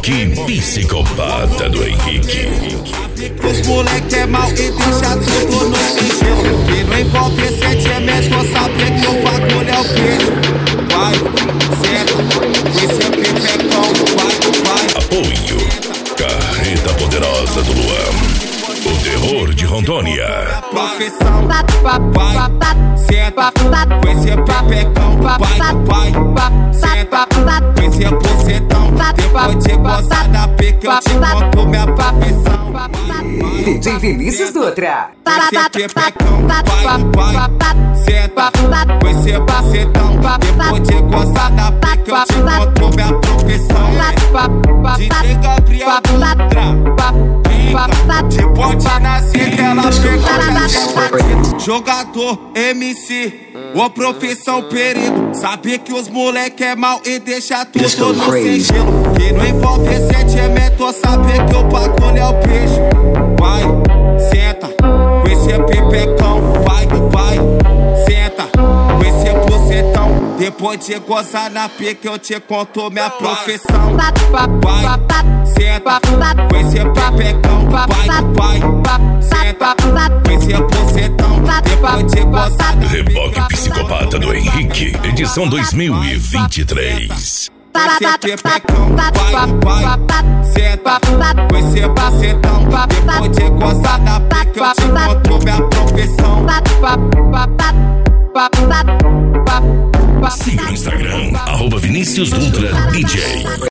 Reboque psicopata do Henrique. Os moleque é mal e deixa tudo no sigilo. E não envolve sentimento, só saber que o bagulho é o queijo. Vai, senta, esse é pepecão. Vai. Apoio, Carreta Poderosa do Luan. O terror de Rondônia. Profissão, vai, senta, com esse pepecão. Vai, senta, com esse bucetão. Depois de gostar da pique, eu te conto minha profissão. DJ Vinícius Dutra. Esse pepecão, vai, senta, com esse bucetão. Depois de gostar da pique, eu te conto minha profissão. DJ Gabriel Dutra. De ponte nascer que ela pegou. Jogador, MC, ou profissão perigo. Sabe que os moleque é mal e deixa tudo no sigilo. Que não envolve sentimento, sabe que o bagulho é o peixe. Vai, senta, com esse pepecão. Vai, senta, com esse bucetão. Depois de gozar na pique, eu te conto minha profissão. Vai, senta, com esse pepecão. Vai, senta, com esse bucetão. Depois de gozar na pique. Reboque psicopata do Henrique, edição 2023. Esse pepecão, vai, senta, com esse bucetão. Depois de gozar na pique, eu te conto minha profissão. Siga no Instagram, @Vinícius Dutra DJ.